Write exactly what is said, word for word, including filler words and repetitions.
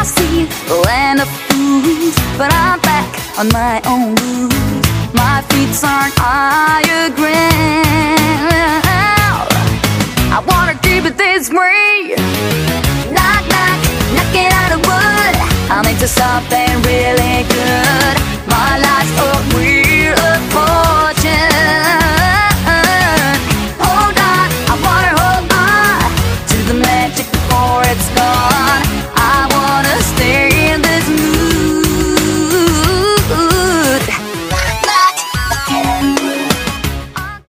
I see the land of fools, but I'm back on my own blues. My feet aren't higher ground.